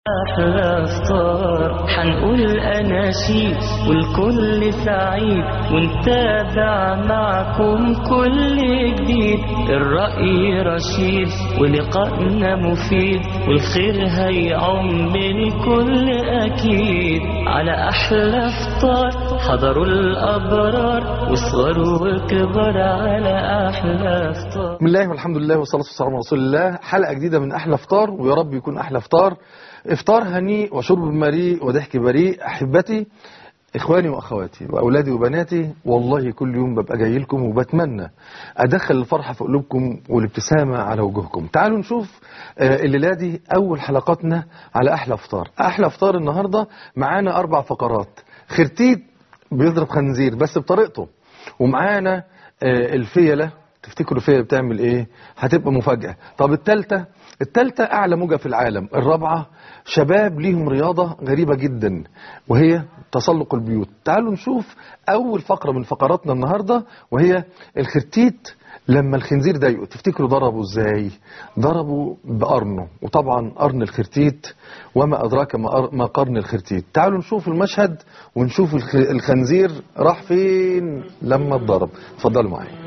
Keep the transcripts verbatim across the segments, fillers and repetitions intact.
أحلى فطار حنقول أناشيد والكل سعيد ونتابع معكم كل جديد. الرأي رشيد ولقائنا مفيد والخير هيعم الكل أكيد. على أحلى فطار حضروا الأبرار والصغار والكبار على أحلى فطار. بسم الله والحمد لله والصلاة والسلام على رسول الله. حلقة جديدة من أحلى فطار، ويا رب يكون أحلى فطار، افطار هنيء وشرب مريء وضحك بريء. احبتي اخواني واخواتي واولادي وبناتي، والله كل يوم ببقى جاي لكم وبتمنى ادخل الفرحه في قلوبكم والابتسامه على وجوهكم. تعالوا نشوف الليله دي اول حلقاتنا على احلى فطار. احلى فطار النهارده معانا اربع فقرات. خرتيت بيضرب خنزير بس بطريقته، ومعانا الفيله. تفتكروا الفيله بتعمل ايه؟ هتبقى مفاجاه. طب الثالثه الثالثة أعلى موجة في العالم. الرابعة شباب ليهم رياضة غريبة جدا وهي تسلق البيوت. تعالوا نشوف أول فقرة من فقراتنا النهاردة، وهي الخرتيت. لما الخنزير ضايقه تفتكروا ضربوا ازاي؟ ضربوا بقرنه، وطبعا قرن الخرتيت وما أدراك ما قرن الخرتيت. تعالوا نشوف المشهد ونشوف الخنزير راح فين لما اتضرب. اتفضلوا معايا.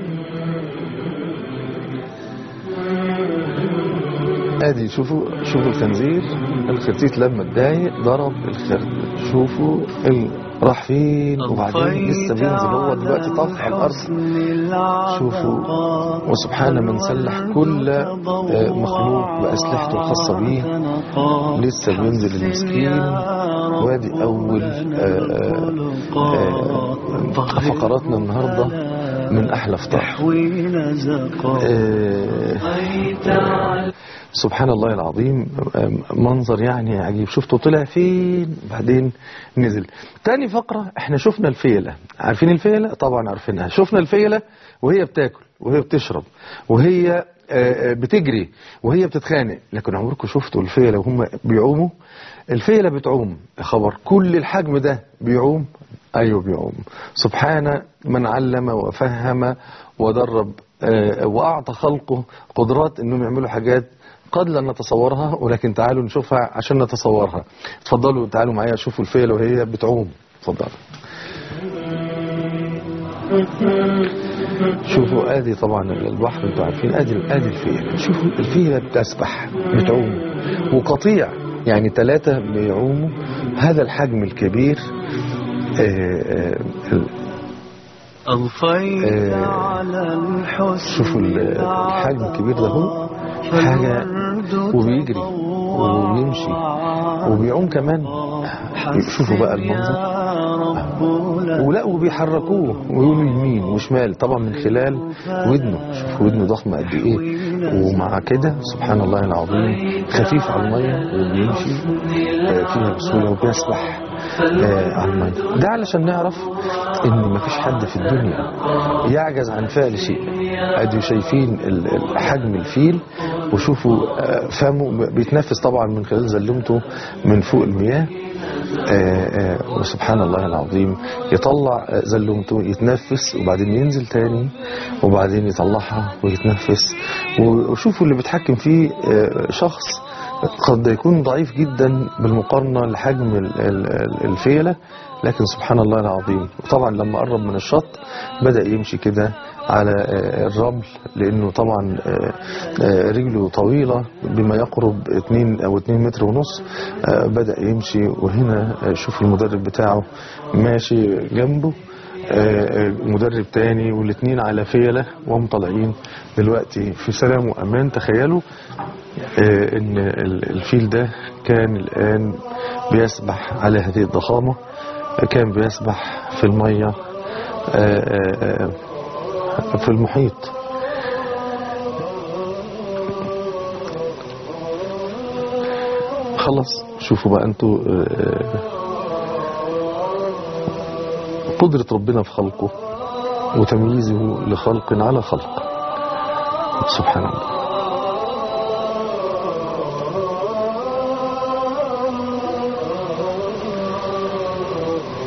ادي شوفوا شوفوا الخنزير الخرتيت لما اتضايق ضرب الخرت. شوفوا ال... راح فين، وبعدين لسه بينزل هو دلوقتي طاف على الارض. شوفوا وسبحان من سلح كل مخلوق باسلحته الخاصه بيه، لسه بينزل المسكين. وادي اول آآ آآ فقراتنا النهارده من احلى فطار. سبحان الله العظيم، منظر يعني عجيب. شفتوا طلع فين بعدين نزل. تاني فقرة احنا شفنا الفيلة. عارفين الفيلة؟ طبعا عارفينها. شفنا الفيلة وهي بتاكل وهي بتشرب وهي بتجري وهي بتتخانق، لكن عمركم شفتوا الفيلة وهم بيعوموا؟ الفيلة بتعوم يا خبر، كل الحجم ده بيعوم. ايوه بيعوم. سبحان من علم وفهم ودرب واعطى خلقه قدرات انهم يعملوا حاجات قد لا نتصورها، ولكن تعالوا نشوفها عشان نتصورها. اتفضلوا تعالوا معايا شوفوا الفيلة وهي بتعوم. اتفضلوا شوفوا. ادي طبعا البحر انتوا عارفين. ادي ادي الفيلة. شوفوا الفيلة بتسبح بتعوم، وقطيع يعني ثلاثة بيعوموا هذا الحجم الكبير. آآ آآ شوفوا الحجم الكبير ده هو حاجة، وبيجري وبيمشي وبيعوم كمان. شوفوا بقى المنظر. ولا وبيحركوه ويقولوا يمين وشمال طبعا من خلال ودنه. شوفوا ودنه ضخمة قد ايه، ومع كده سبحان الله العظيم خفيف على المية وبيمشي فيها بسهولة وبيسبح على المية. ده علشان نعرف ان مفيش حد في الدنيا يعجز عن فعل شيء. ادي شايفين حجم الفيل، وشوفوا فمه بيتنفس طبعا من خلال زلمته من فوق المياه. آآ آآ وسبحان الله العظيم يطلع زلمته يتنفس وبعدين ينزل تاني وبعدين يطلعها ويتنفس. وشوفوا اللي بيتحكم فيه شخص قد يكون ضعيف جدا بالمقارنة لحجم الفيلة، لكن سبحان الله العظيم. وطبعا لما قرب من الشط بدأ يمشي كده على الرمل، لأنه طبعا رجله طويلة بما يقرب اتنين أو اتنين متر ونص. بدأ يمشي، وهنا شوف المدرب بتاعه ماشي جنبه، مدرب تاني، والاثنين على فيلة وهم طالعين دلوقتي في سلام وأمان. تخيلوا ان الفيل ده كان الآن بيسبح على هذه الضخامة، كان بيسبح في المية في المحيط. خلاص شوفوا بقى انتوا قدرة ربنا في خلقه وتمييزه لخلق على خلق. سبحان الله.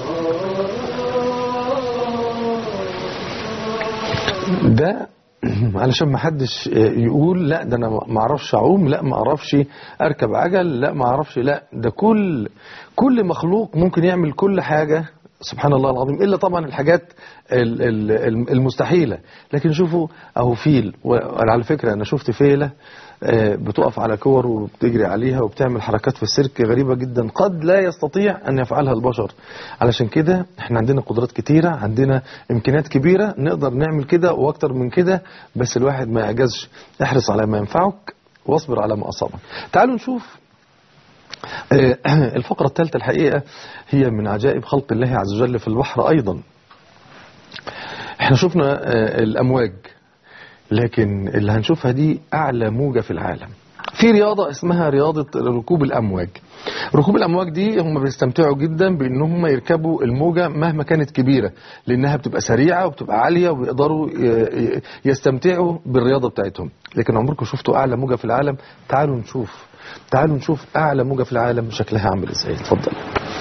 ده علشان ما حدش يقول لا ده انا ما اعرفش اعوم، لا ما اعرفش اركب عجل، لا ما اعرفش، لا ده كل كل مخلوق ممكن يعمل كل حاجة سبحان الله العظيم، إلا طبعا الحاجات المستحيلة. لكن شوفوا أهو فيل، وعلى فكرة أنا شفت فيلة بتقف على كور وبتجري عليها وبتعمل حركات في السيرك غريبة جدا قد لا يستطيع أن يفعلها البشر. علشان كده احنا عندنا قدرات كتيرة، عندنا إمكانيات كبيرة، نقدر نعمل كده وأكتر من كده، بس الواحد ما يعجزش. احرص على ما ينفعك واصبر على ما أصابك. تعالوا نشوف الفقرة الثالثة. الحقيقة هي من عجائب خلق الله عز وجل في البحر أيضا. احنا شفنا الأمواج، لكن اللي هنشوفها دي أعلى موجة في العالم. في رياضة اسمها رياضة ركوب الأمواج. ركوب الأمواج دي هم بيستمتعوا جدا بأن هم يركبوا الموجة مهما كانت كبيرة، لأنها بتبقى سريعة وبتبقى عالية وبيقدروا يستمتعوا بالرياضة بتاعتهم. لكن عمركم شفتوا أعلى موجة في العالم؟ تعالوا نشوف تعالوا نشوف أعلى موجة في العالم شكلها عامل إزاي. اتفضل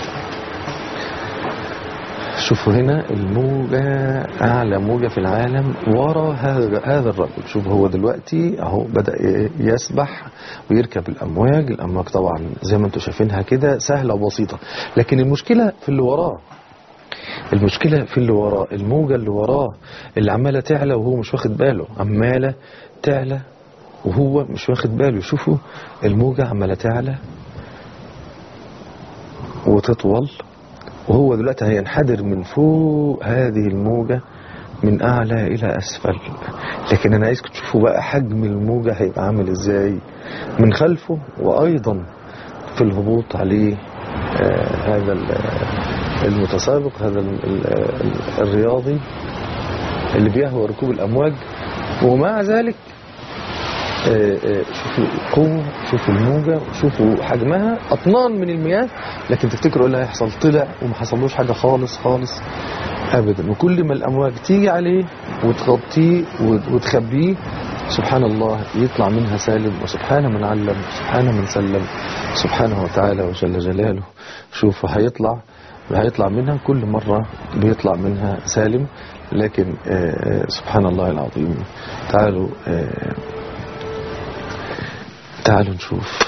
شوفوا هنا الموجة، أعلى موجة في العالم ورا هذا هذا الرجل. شوف هو دلوقتي أهو بدأ يسبح ويركب الأمواج. الأمواج طبعا زي ما انتم شايفينها كده سهلة وبسيطة، لكن المشكلة في اللي وراه. المشكلة في اللي وراه، الموجة اللي وراه اللي عمالة تعلى وهو مش واخد باله، عمالة تعلى وهو مش واخد باله. شوفوا الموجة عمالة تعلى وتطول، وهو دلوقتي هينحدر من فوق هذه الموجة من أعلى إلى أسفل. لكن أنا عايزكم تشوفوا بقى حجم الموجة هيبقى عامل إزاي من خلفه، وأيضا في الهبوط عليه آه هذا المتسابق، هذا الرياضي اللي بيهوى ركوب الأمواج. ومع ذلك شوفوا القوة، شوفوا الموجة، شوفوا حجمها، أطنان من المياه، لكن تفتكروا إيه اللي هيحصل؟ طلع وما حصلوش حاجة خالص خالص أبدا. وكل ما الأمواج تيجي عليه وتغطيه وتخبيه سبحان الله يطلع منها سالم. وسبحان من علم، سبحان من سلم، سبحانه وتعالى وجل جلاله. شوفوا هيطلع هيطلع منها كل مرة بيطلع منها سالم. لكن سبحان الله العظيم. تعالوا تعالوا نشوف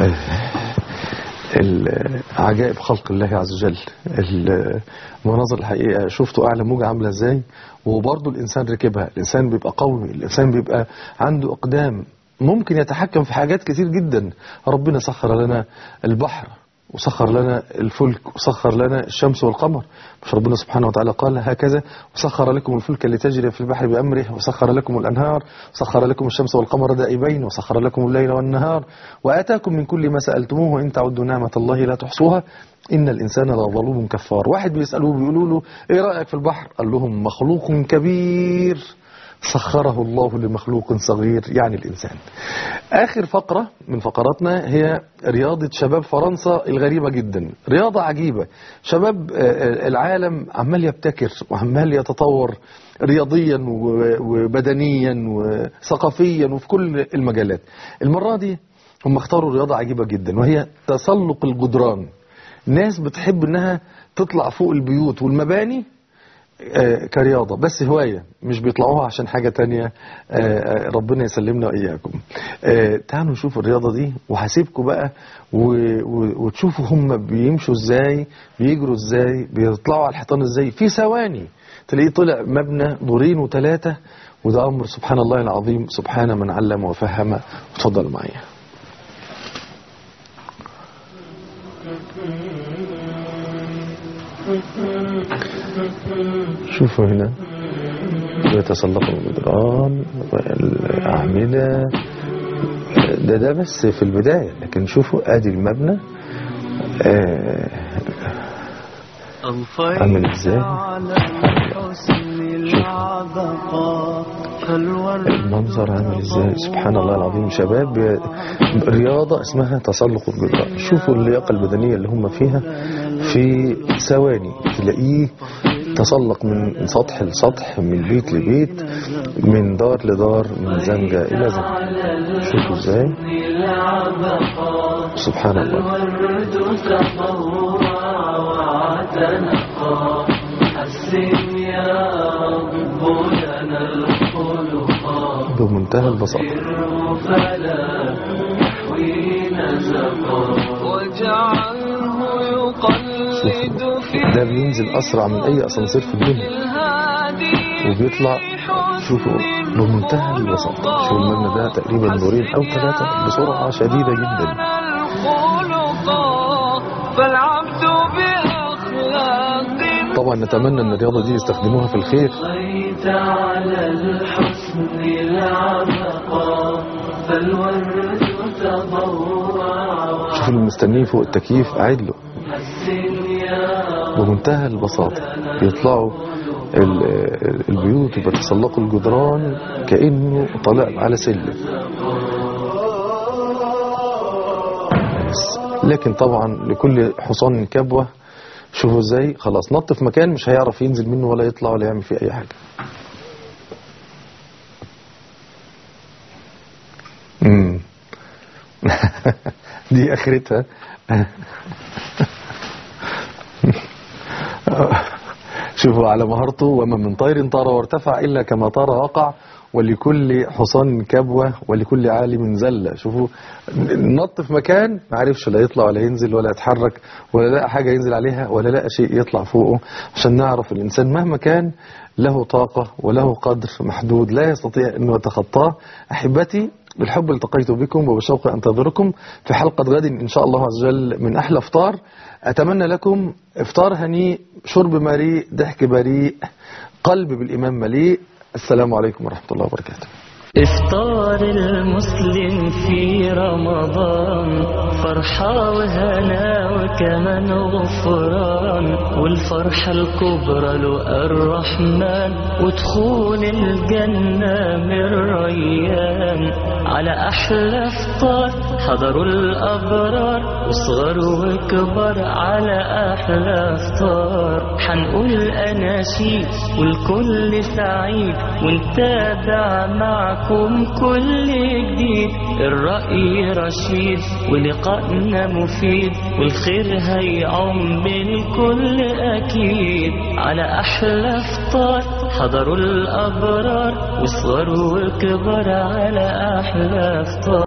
عجائب خلق الله عز وجل. المناظر الحقيقة شفتوا أعلى موجة عاملة ازاي، وبرضه الإنسان ركبها. الإنسان بيبقى قوي، الإنسان بيبقى عنده أقدام، ممكن يتحكم في حاجات كتير جدا. ربنا سخر لنا البحر وسخر لنا الفلك وسخر لنا الشمس والقمر. مش ربنا سبحانه وتعالى قال هكذا وسخر لكم الفلك لتجري في البحر بأمره وسخر لكم الأنهار وسخر لكم الشمس والقمر دائبين وسخر لكم الليل والنهار وآتاكم من كل ما سألتموه وإن تعدوا نعمة الله لا تحصوها إن الإنسان لظلوم كفار. واحد بيسألوه بيقولوا له إيه رأيك في البحر؟ قال لهم مخلوق كبير سخره الله لمخلوق صغير، يعني الإنسان. آخر فقرة من فقراتنا هي رياضة شباب فرنسا الغريبة جدا. رياضة عجيبة، شباب العالم عمال يبتكر وعمال يتطور رياضيا وبدنيا وثقافيا وفي كل المجالات. المرة دي هم اختاروا رياضة عجيبة جدا، وهي تسلق الجدران. ناس بتحب انها تطلع فوق البيوت والمباني آه كرياضة، بس هواية، مش بيطلعوها عشان حاجة تانية. آه ربنا يسلمنا وإياكم. آه تعالوا نشوف الرياضة دي، وهسيبكم بقى وتشوفوا هم بيمشوا ازاي، بيجروا ازاي، بيطلعوا على الحيطان ازاي. في ثواني تلاقيه طلع مبنى دورين وثلاثة، وده أمر سبحان الله العظيم، سبحان من علم وفهم. اتفضلوا معايا. شوفوا هنا يتسلقوا الجدران والأعمدة، ده ده بس في البداية. لكن شوفوا ادي المبنى آه عامل ازاي، المنظر عامل ازاي، سبحان الله العظيم. شباب رياضة اسمها تسلق الجدران. شوفوا اللياقة البدنية اللي هم فيها، في ثواني تلاقيه تسلق من سطح لسطح، من بيت لبيت، من دار لدار، من زنجة إلى زنجة. شوفوا ازاي، سبحان الله. بمنتهى البساطة. شوفوا ده بينزل أسرع من أي أسانسير في الدنيا وبيطلع، شوفوا بمنتهى البساطة. شوفوا المبنى ده تقريبا دورين أو ثلاثة بسرعة شديدة جدا. طبعا نتمنى أن الرياضة دي يستخدموها في الخير. شوفوا المستنين فوق التكييف قاعد له بمنتهى البساطة. يطلعوا البيوت وبيتسلقوا الجدران كأنه طالع على سلم. لكن طبعا لكل حصان كبوة. شوفوا ازاي خلاص نط في مكان مش هيعرف ينزل منه ولا يطلع ولا يعمل فيه اي حاجة. امم دي اخرتها. شوفوا على مهارته. وما من طير طار وارتفع إلا كما طار وقع، ولكل حصان كبوة ولكل عالم زلة. شوفوا نط في مكان ما عرفش لا يطلع ولا ينزل ولا يتحرك ولا لقى حاجة ينزل عليها ولا لقى شيء يطلع فوقه. عشان نعرف الإنسان مهما كان له طاقة وله قدر محدود لا يستطيع أنه يتخطاه. أحبتي بالحب التقيت بكم وبشوق أنتظركم في حلقة غد إن شاء الله عز وجل من أحلى إفطار. أتمنى لكم إفطار هنيء، شرب مريء، ضحك بريء، قلب بالإيمان مليء. السلام عليكم ورحمة الله وبركاته. إفطار المسلم في رمضان فرحة وهنا وكمان غفران، والفرحة الكبرى له الرحمن، ودخول الجنة من ريان. على أحلى إفطار حضروا الأبرار وصغر وكبر على أحلى إفطار. حنقول أناشيد والكل سعيد ونتابع معكم كل جديد. الرأي رشيد ولقائنا مفيد، والخير هيعم بالكل أكيد. على أحلى إفطار حضروا الأبرار وصغر وكبر على أحلى إفطار.